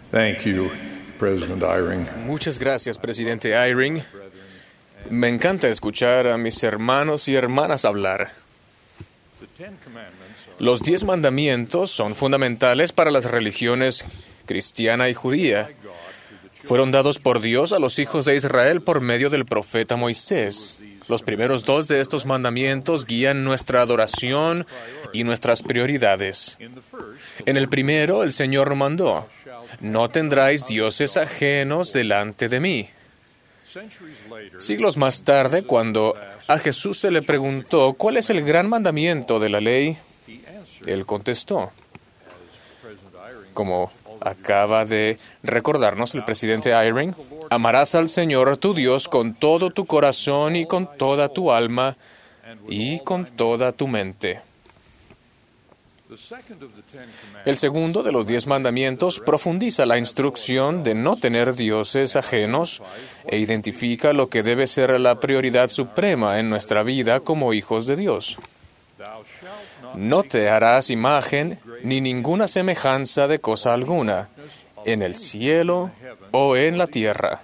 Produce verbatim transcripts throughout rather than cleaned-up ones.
Thank you, President Eyring. Muchas gracias, presidente Eyring. Me encanta escuchar a mis hermanos y hermanas hablar. Los diez mandamientos son fundamentales para las religiones cristiana y judía. Fueron dados por Dios a los hijos de Israel por medio del profeta Moisés. Los primeros dos de estos mandamientos guían nuestra adoración y nuestras prioridades. En el primero, el Señor mandó: «No tendráis dioses ajenos delante de mí». Siglos más tarde, cuando a Jesús se le preguntó cuál es el gran mandamiento de la ley, Él contestó, como acaba de recordarnos el presidente Eyring: «Amarás al Señor tu Dios con todo tu corazón y con toda tu alma y con toda tu mente». El segundo de los diez mandamientos profundiza la instrucción de no tener dioses ajenos e identifica lo que debe ser la prioridad suprema en nuestra vida como hijos de Dios. No te harás imagen ni ninguna semejanza de cosa alguna, en el cielo o en la tierra.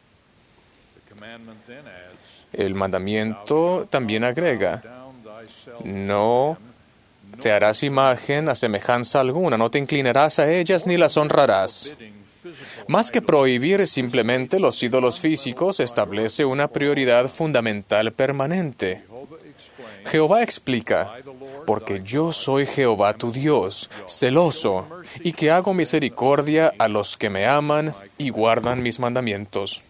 El mandamiento también agrega: no te harás imagen a semejanza alguna, no te inclinarás a ellas ni las honrarás. Más que prohibir simplemente los ídolos físicos, establece una prioridad fundamental permanente. Jehová explica: «Porque yo soy Jehová tu Dios, celoso, y que hago misericordia a los que me aman y guardan mis mandamientos».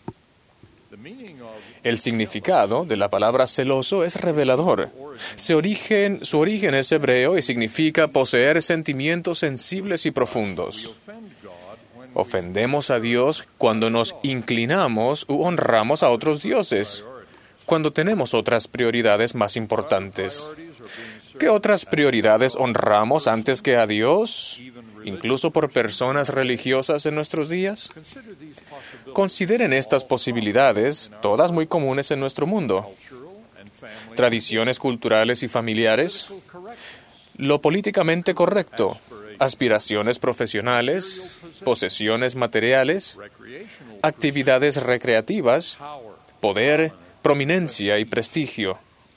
El significado de la palabra celoso es revelador. Su origen, su origen es hebreo y significa poseer sentimientos sensibles y profundos. Ofendemos a Dios cuando nos inclinamos u honramos a otros dioses, cuando tenemos otras prioridades más importantes. ¿Qué otras prioridades honramos antes que a Dios, incluso por personas religiosas en nuestros días? Consideren estas posibilidades, todas muy comunes en nuestro mundo. Tradiciones culturales y familiares, lo políticamente correcto, aspiraciones profesionales, posesiones materiales, actividades recreativas, poder, prominencia y prestigio.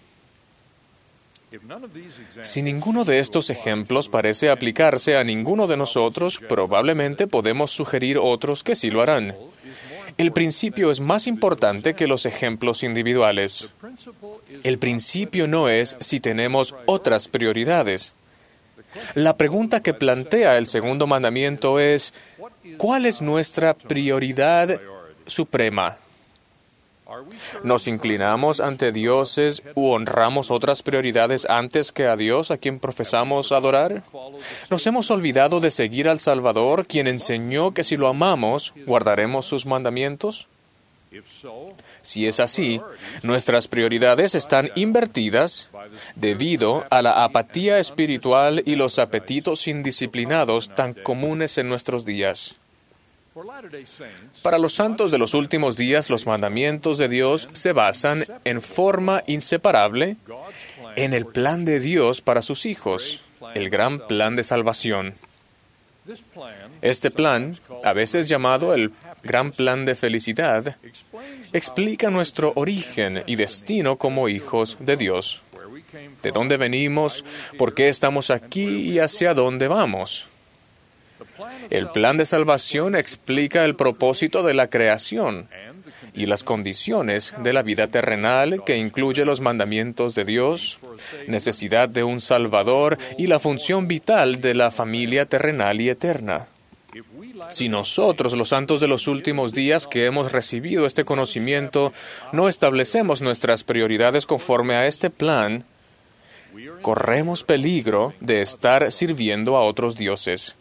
Si ninguno de estos ejemplos parece aplicarse a ninguno de nosotros, probablemente podemos sugerir otros que sí lo harán. El principio es más importante que los ejemplos individuales. El principio no es si tenemos otras prioridades. La pregunta que plantea el segundo mandamiento es: ¿cuál es nuestra prioridad suprema? ¿Nos inclinamos ante dioses u honramos otras prioridades antes que a Dios a quien profesamos adorar? ¿Nos hemos olvidado de seguir al Salvador, quien enseñó que si lo amamos, guardaremos sus mandamientos? Si es así, nuestras prioridades están invertidas debido a la apatía espiritual y los apetitos indisciplinados tan comunes en nuestros días. Para los santos de los últimos días, los mandamientos de Dios se basan en forma inseparable en el plan de Dios para sus hijos, el gran plan de salvación. Este plan, a veces llamado el gran plan de felicidad, explica nuestro origen y destino como hijos de Dios. ¿De dónde venimos? ¿Por qué estamos aquí? ¿Y hacia dónde vamos? El plan de salvación explica el propósito de la creación y las condiciones de la vida terrenal, que incluye los mandamientos de Dios, necesidad de un Salvador y la función vital de la familia terrenal y eterna. Si nosotros, los santos de los últimos días que hemos recibido este conocimiento, no establecemos nuestras prioridades conforme a este plan, corremos peligro de estar sirviendo a otros dioses.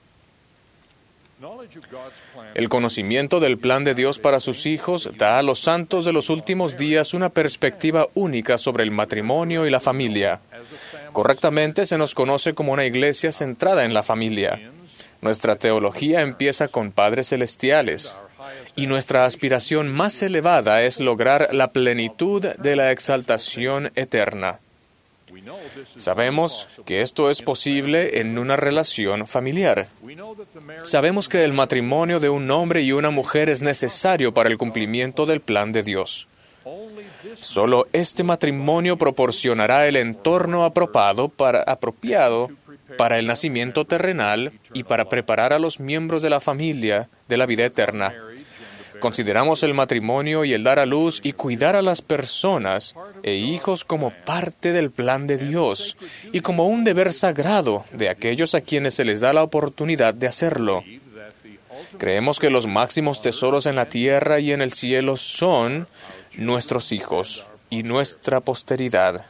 El conocimiento del plan de Dios para sus hijos da a los santos de los últimos días una perspectiva única sobre el matrimonio y la familia. Correctamente se nos conoce como una iglesia centrada en la familia. Nuestra teología empieza con padres celestiales, y nuestra aspiración más elevada es lograr la plenitud de la exaltación eterna. Sabemos que esto es posible en una relación familiar. Sabemos que el matrimonio de un hombre y una mujer es necesario para el cumplimiento del plan de Dios. Solo este matrimonio proporcionará el entorno apropiado para, apropiado para el nacimiento terrenal y para preparar a los miembros de la familia de la vida eterna. Consideramos el matrimonio y el dar a luz y cuidar a las personas e hijos como parte del plan de Dios y como un deber sagrado de aquellos a quienes se les da la oportunidad de hacerlo. Creemos que los máximos tesoros en la tierra y en el cielo son nuestros hijos y nuestra posteridad.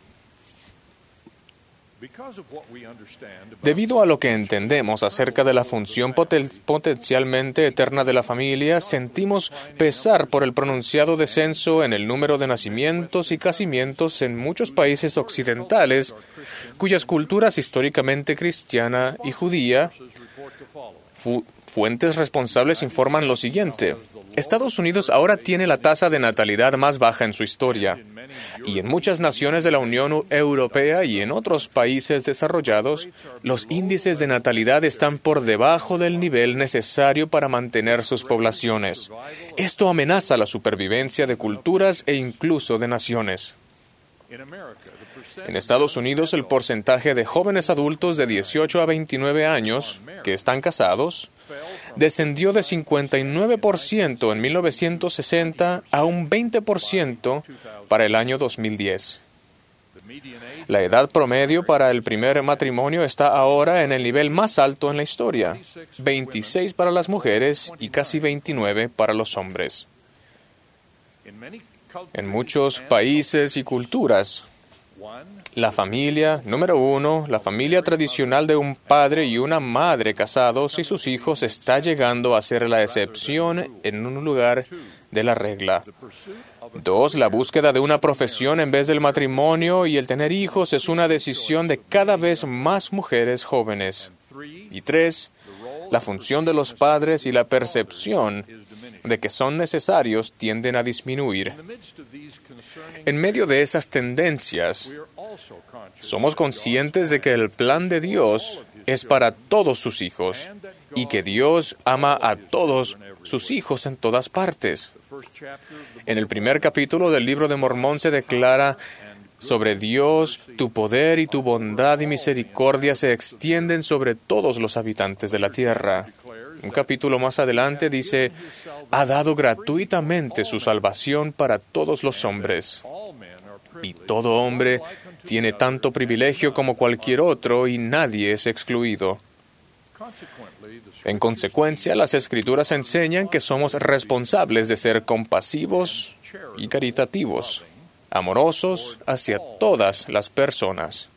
Debido a lo que entendemos acerca de la función poten- potencialmente eterna de la familia, sentimos pesar por el pronunciado descenso en el número de nacimientos y casamientos en muchos países occidentales, cuyas culturas históricamente cristiana y judía, fu- fuentes responsables informan lo siguiente. Estados Unidos ahora tiene la tasa de natalidad más baja en su historia, y en muchas naciones de la Unión Europea y en otros países desarrollados, los índices de natalidad están por debajo del nivel necesario para mantener sus poblaciones. Esto amenaza la supervivencia de culturas e incluso de naciones. En Estados Unidos, el porcentaje de jóvenes adultos de dieciocho a veintinueve años que están casados descendió de cincuenta y nueve por ciento en mil novecientos sesenta a un veinte por ciento para el año dos mil diez. La edad promedio para el primer matrimonio está ahora en el nivel más alto en la historia, veintiséis para las mujeres y casi veintinueve para los hombres. En muchos países y culturas, la familia, número uno, la familia tradicional de un padre y una madre casados y sus hijos está llegando a ser la excepción en un lugar de la regla. Dos, la búsqueda de una profesión en vez del matrimonio y el tener hijos es una decisión de cada vez más mujeres jóvenes. Y tres, la función de los padres y la percepción de que son necesarios tienden a disminuir. En medio de esas tendencias, somos conscientes de que el plan de Dios es para todos sus hijos y que Dios ama a todos sus hijos en todas partes. En el primer capítulo del Libro de Mormón se declara sobre Dios, tu poder y tu bondad y misericordia se extienden sobre todos los habitantes de la tierra. Un capítulo más adelante dice, ha dado gratuitamente su salvación para todos los hombres. Y todo hombre tiene tanto privilegio como cualquier otro y nadie es excluido. En consecuencia, las Escrituras enseñan que somos responsables de ser compasivos y caritativos, amorosos hacia todas las personas.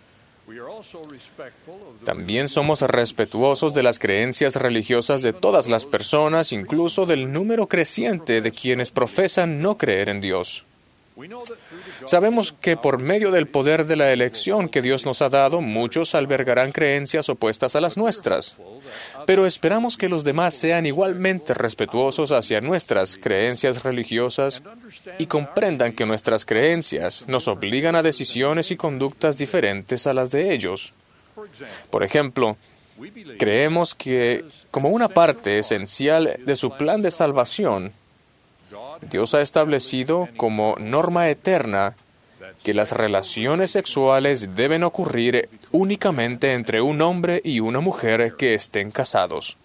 También somos respetuosos de las creencias religiosas de todas las personas, incluso del número creciente de quienes profesan no creer en Dios. Sabemos que por medio del poder de la elección que Dios nos ha dado, muchos albergarán creencias opuestas a las nuestras. Pero esperamos que los demás sean igualmente respetuosos hacia nuestras creencias religiosas y comprendan que nuestras creencias nos obligan a decisiones y conductas diferentes a las de ellos. Por ejemplo, creemos que, como una parte esencial de su plan de salvación, Dios ha establecido como norma eterna que las relaciones sexuales deben ocurrir únicamente entre un hombre y una mujer que estén casados.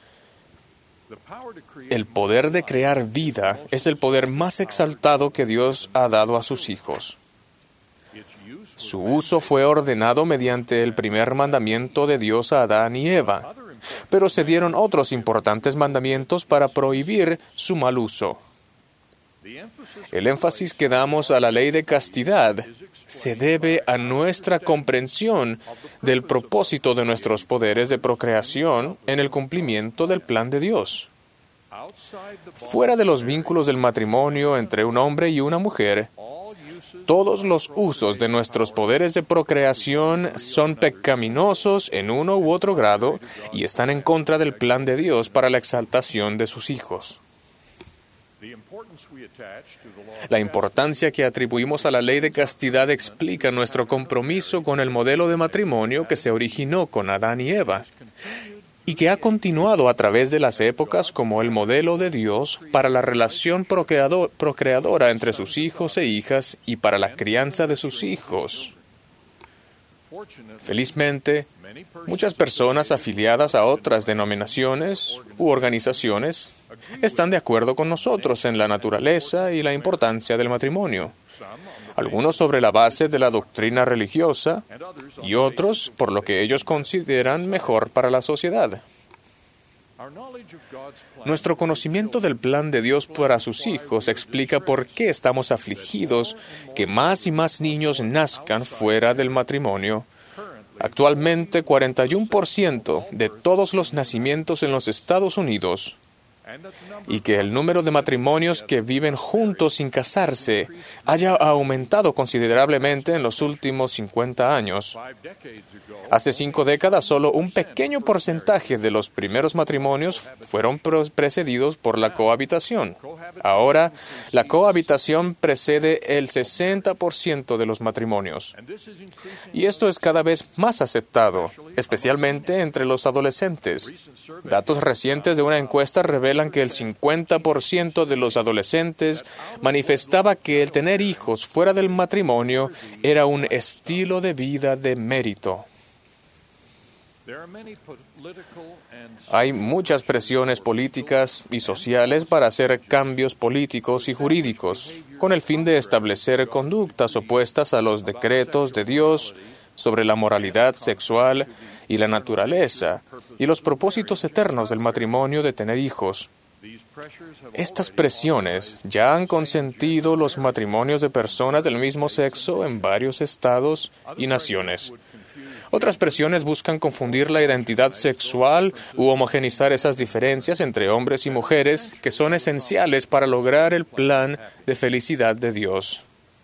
El poder de crear vida es el poder más exaltado que Dios ha dado a sus hijos. Su uso fue ordenado mediante el primer mandamiento de Dios a Adán y Eva, pero se dieron otros importantes mandamientos para prohibir su mal uso. El énfasis que damos a la ley de castidad se debe a nuestra comprensión del propósito de nuestros poderes de procreación en el cumplimiento del plan de Dios. Fuera de los vínculos del matrimonio entre un hombre y una mujer, todos los usos de nuestros poderes de procreación son pecaminosos en uno u otro grado y están en contra del plan de Dios para la exaltación de sus hijos. La importancia que atribuimos a la ley de castidad explica nuestro compromiso con el modelo de matrimonio que se originó con Adán y Eva y que ha continuado a través de las épocas como el modelo de Dios para la relación procreado- procreadora entre sus hijos e hijas y para la crianza de sus hijos. Felizmente, muchas personas afiliadas a otras denominaciones u organizaciones están de acuerdo con nosotros en la naturaleza y la importancia del matrimonio. Algunos sobre la base de la doctrina religiosa y otros por lo que ellos consideran mejor para la sociedad. Nuestro conocimiento del plan de Dios para sus hijos explica por qué estamos afligidos que más y más niños nazcan fuera del matrimonio. Actualmente, cuarenta y uno por ciento de todos los nacimientos en los Estados Unidos y que el número de matrimonios que viven juntos sin casarse haya aumentado considerablemente en los últimos cincuenta años. Hace cinco décadas, solo un pequeño porcentaje de los primeros matrimonios fueron precedidos por la cohabitación. Ahora, la cohabitación precede el sesenta por ciento de los matrimonios. Y esto es cada vez más aceptado, especialmente entre los adolescentes. Datos recientes de una encuesta revelan que el cincuenta por ciento de los adolescentes manifestaba que el tener hijos fuera del matrimonio era un estilo de vida de mérito. Hay muchas presiones políticas y sociales para hacer cambios políticos y jurídicos, con el fin de establecer conductas opuestas a los decretos de Dios sobre la moralidad sexual y la naturaleza, y los propósitos eternos del matrimonio de tener hijos. Estas presiones ya han consentido los matrimonios de personas del mismo sexo en varios estados y naciones. Otras presiones buscan confundir la identidad sexual u homogeneizar esas diferencias entre hombres y mujeres que son esenciales para lograr el plan de felicidad de Dios.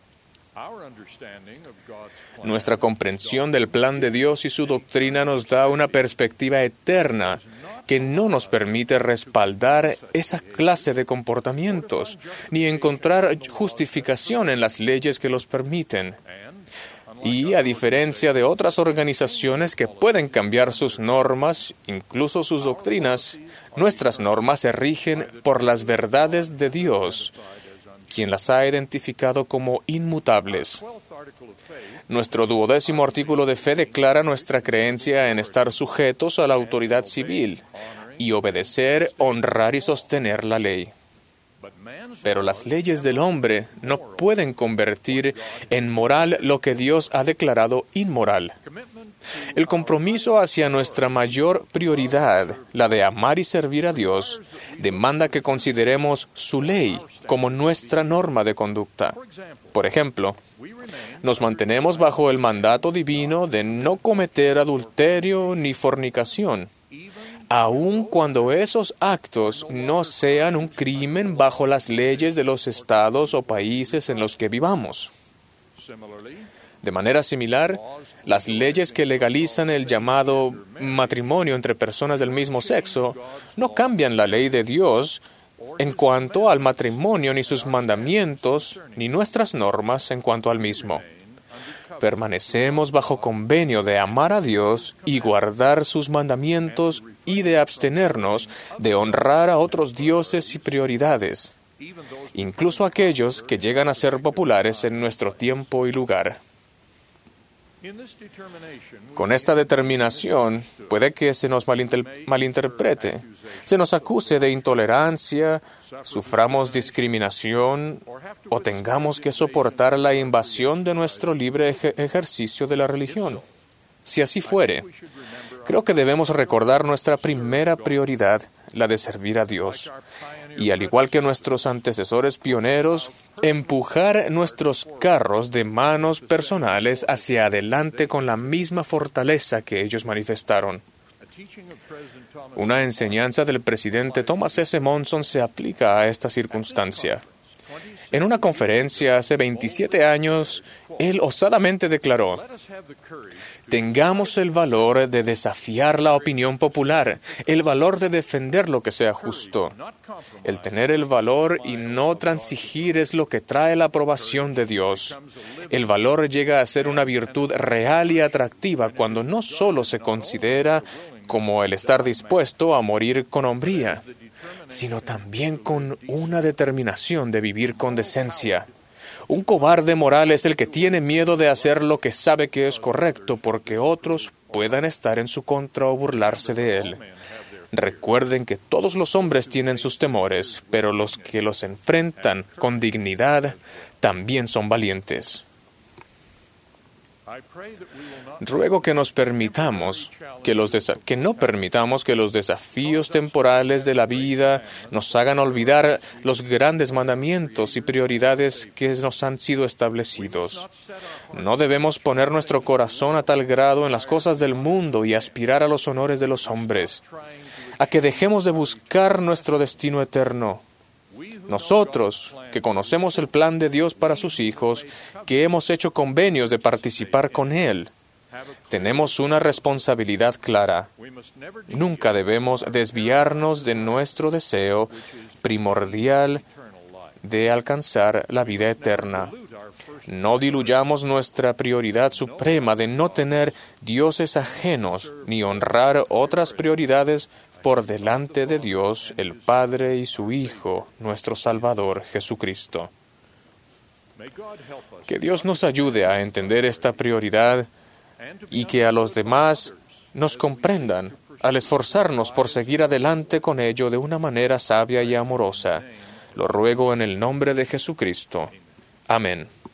Nuestra comprensión del plan de Dios y su doctrina nos da una perspectiva eterna que no nos permite respaldar esa clase de comportamientos, ni encontrar justificación en las leyes que los permiten. Y, a diferencia de otras organizaciones que pueden cambiar sus normas, incluso sus doctrinas, nuestras normas se rigen por las verdades de Dios, quien las ha identificado como inmutables. Nuestro duodécimo artículo de fe declara nuestra creencia en estar sujetos a la autoridad civil y obedecer, honrar y sostener la ley. Pero las leyes del hombre no pueden convertir en moral lo que Dios ha declarado inmoral. El compromiso hacia nuestra mayor prioridad, la de amar y servir a Dios, demanda que consideremos su ley como nuestra norma de conducta. Por ejemplo, nos mantenemos bajo el mandato divino de no cometer adulterio ni fornicación, aun cuando esos actos no sean un crimen bajo las leyes de los estados o países en los que vivamos. De manera similar, las leyes que legalizan el llamado matrimonio entre personas del mismo sexo no cambian la ley de Dios en cuanto al matrimonio, ni sus mandamientos, ni nuestras normas en cuanto al mismo. Permanecemos bajo convenio de amar a Dios y guardar sus mandamientos y de abstenernos de honrar a otros dioses y prioridades, incluso aquellos que llegan a ser populares en nuestro tiempo y lugar. Con esta determinación, puede que se nos malinter- malinterprete, se nos acuse de intolerancia, suframos discriminación o tengamos que soportar la invasión de nuestro libre ej- ejercicio de la religión. Si así fuere, creo que debemos recordar nuestra primera prioridad, la de servir a Dios, y al igual que nuestros antecesores pioneros, empujar nuestros carros de manos personales hacia adelante con la misma fortaleza que ellos manifestaron. Una enseñanza del presidente Thomas S. Monson se aplica a esta circunstancia. En una conferencia hace veintisiete años, él osadamente declaró: tengamos el valor de desafiar la opinión popular, el valor de defender lo que sea justo. El tener el valor y no transigir es lo que trae la aprobación de Dios. El valor llega a ser una virtud real y atractiva cuando no solo se considera como el estar dispuesto a morir con hombría, sino también con una determinación de vivir con decencia. Un cobarde moral es el que tiene miedo de hacer lo que sabe que es correcto porque otros puedan estar en su contra o burlarse de él. Recuerden que todos los hombres tienen sus temores, pero los que los enfrentan con dignidad también son valientes. Ruego que nos permitamos, que, los desa- que no permitamos que los desafíos temporales de la vida nos hagan olvidar los grandes mandamientos y prioridades que nos han sido establecidos. No debemos poner nuestro corazón a tal grado en las cosas del mundo y aspirar a los honores de los hombres, a que dejemos de buscar nuestro destino eterno. Nosotros, que conocemos el plan de Dios para sus hijos, que hemos hecho convenios de participar con Él, tenemos una responsabilidad clara. Nunca debemos desviarnos de nuestro deseo primordial de alcanzar la vida eterna. No diluyamos nuestra prioridad suprema de no tener dioses ajenos ni honrar otras prioridades por delante de Dios, el Padre y su Hijo, nuestro Salvador, Jesucristo. Que Dios nos ayude a entender esta prioridad y que a los demás nos comprendan al esforzarnos por seguir adelante con ello de una manera sabia y amorosa. Lo ruego en el nombre de Jesucristo. Amén.